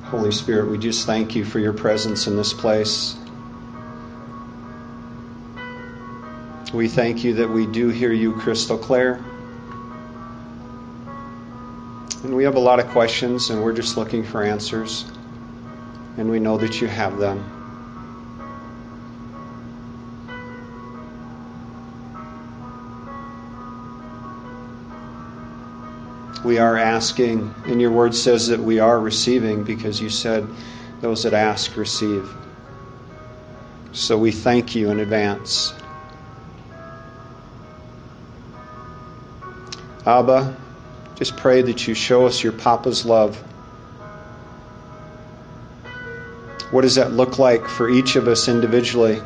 Holy Spirit, we just thank you for your presence in this place. We thank you that we do hear you crystal clear. And we have a lot of questions, and we're just looking for answers. And we know that you have them. We are asking, and your word says that we are receiving, because you said those that ask receive. So we thank you in advance. Abba, just pray that you show us your Papa's love. What does that look like for each of us individually?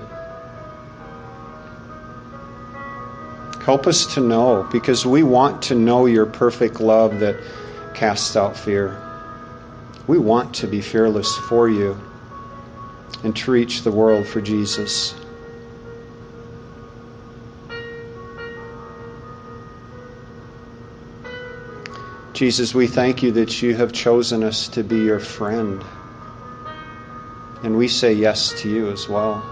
Help us to know, because we want to know your perfect love that casts out fear. We want to be fearless for you and to reach the world for Jesus. Jesus, we thank you that you have chosen us to be your friend. And we say yes to you as well.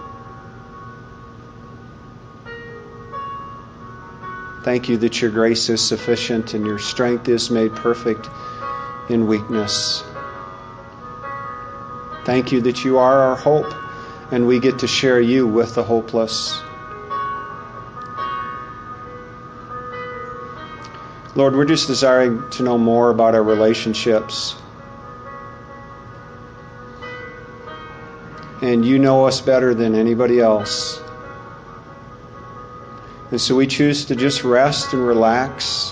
Thank you that your grace is sufficient and your strength is made perfect in weakness. Thank you that you are our hope, and we get to share you with the hopeless. Lord, we're just desiring to know more about our relationships. And you know us better than anybody else. And so we choose to just rest and relax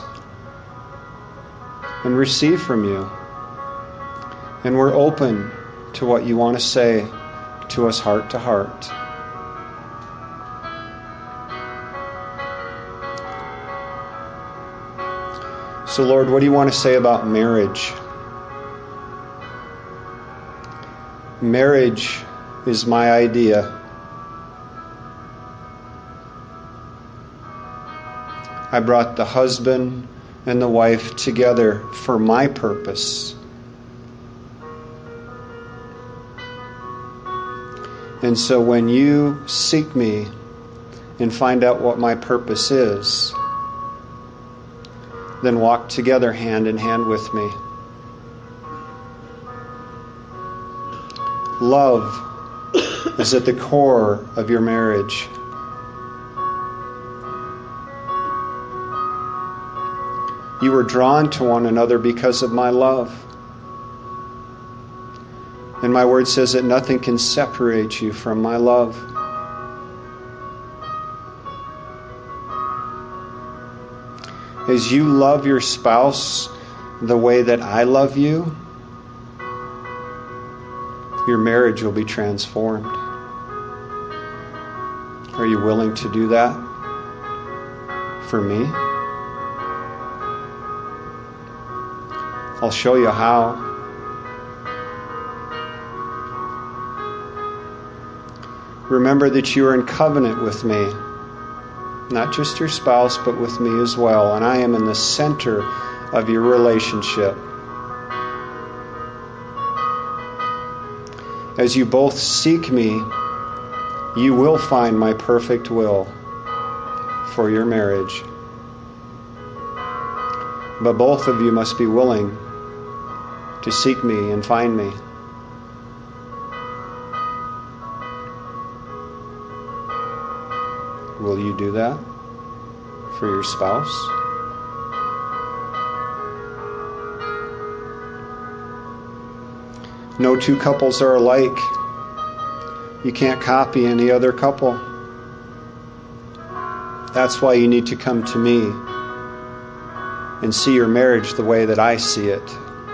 and receive from you. And we're open to what you want to say to us heart to heart. So Lord, what do you want to say about marriage? Marriage is my idea. I brought the husband and the wife together for my purpose. And so when you seek me and find out what my purpose is, then walk together hand in hand with me. Love is at the core of your marriage. You were drawn to one another because of my love. And my word says that nothing can separate you from my love. As you love your spouse the way that I love you, your marriage will be transformed. Are you willing to do that for me? I'll show you how. Remember that you are in covenant with me. Not just your spouse, but with me as well. And I am in the center of your relationship. As you both seek me, you will find my perfect will for your marriage. But both of you must be willing to seek me and find me. Will you do that for your spouse? No two couples are alike. You can't copy any other couple. That's why you need to come to me and see your marriage the way that I see it.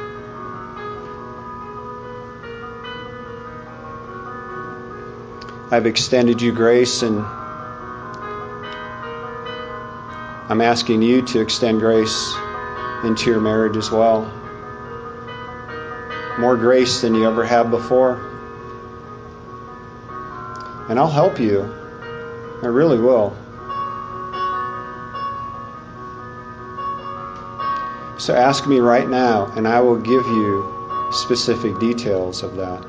I've extended you grace, and I'm asking you to extend grace into your marriage as well. More grace than you ever have before. And I'll help you. I really will. So ask me right now, and I will give you specific details of that.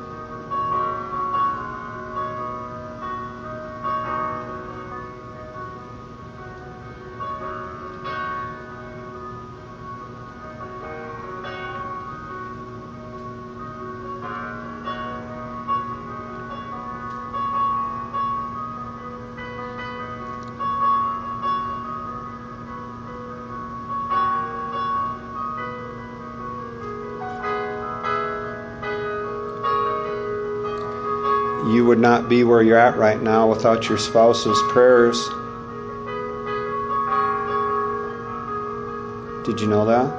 You would not be where you're at right now without your spouse's prayers. Did you know that?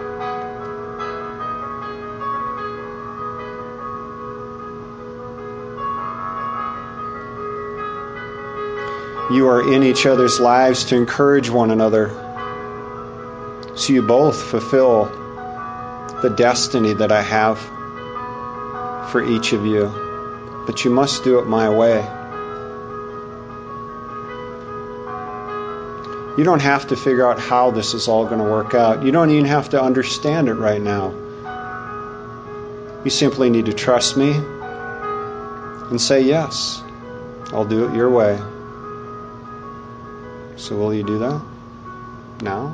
You are in each other's lives to encourage one another, so you both fulfill the destiny that I have for each of you. But you must do it my way. You don't have to figure out how this is all going to work out. You don't even have to understand it right now. You simply need to trust me and say, yes, I'll do it your way. So will you do that now?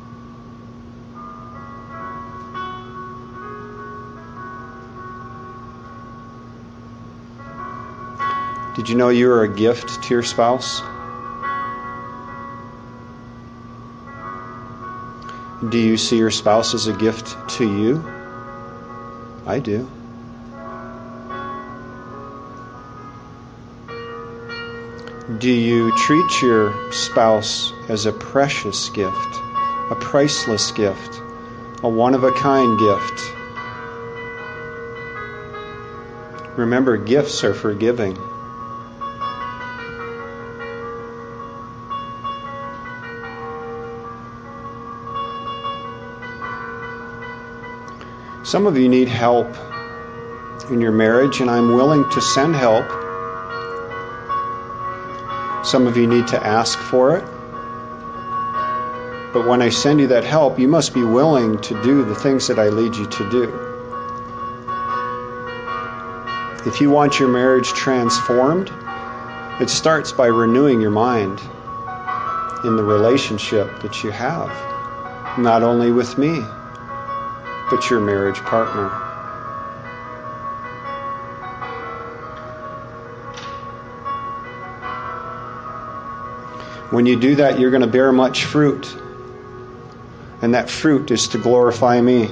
Did you know you are a gift to your spouse? Do you see your spouse as a gift to you? I do. Do you treat your spouse as a precious gift, a priceless gift, a one-of-a-kind gift? Remember, gifts are for giving. Some of you need help in your marriage, and I'm willing to send help. Some of you need to ask for it. But when I send you that help, you must be willing to do the things that I lead you to do. If you want your marriage transformed, it starts by renewing your mind in the relationship that you have, not only with me, but your marriage partner. When you do that, you're going to bear much fruit. And that fruit is to glorify me.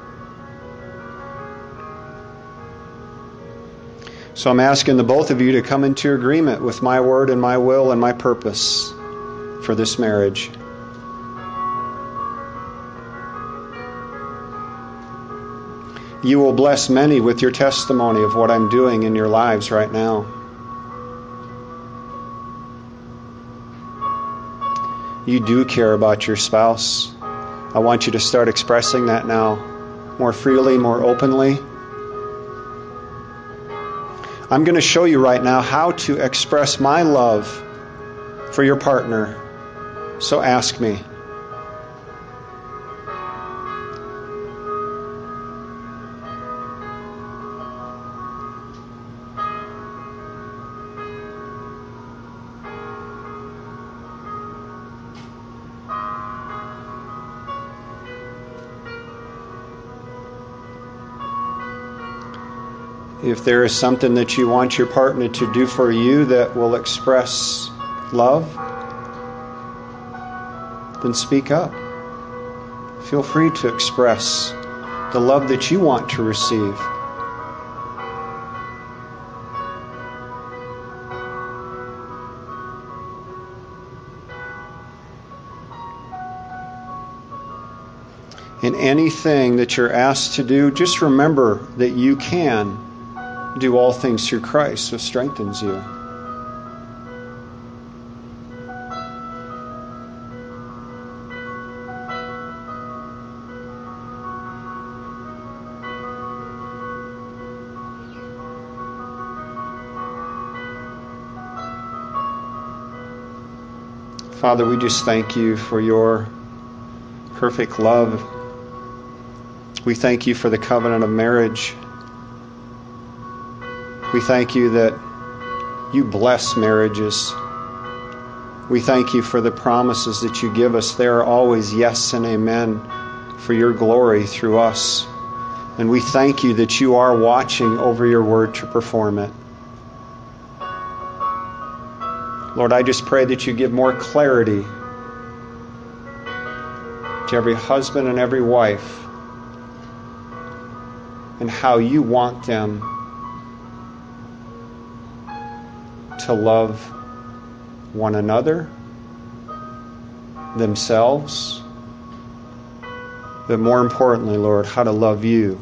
So I'm asking the both of you to come into agreement with my word and my will and my purpose for this marriage. You will bless many with your testimony of what I'm doing in your lives right now. You do care about your spouse. I want you to start expressing that now, more freely, more openly. I'm going to show you right now how to express my love for your partner. So ask me. If there is something that you want your partner to do for you that will express love, then speak up. Feel free to express the love that you want to receive. In anything that you're asked to do, just remember that you can do all things through Christ who strengthens you. Father, we just thank you for your perfect love We thank you for the covenant of marriage. We thank you that you bless marriages. We thank you for the promises that you give us. They are always yes and amen for your glory through us. And we thank you that you are watching over your word to perform it. Lord, I just pray that you give more clarity to every husband and every wife and how you want them to love one another, themselves, but more importantly, Lord, how to love you.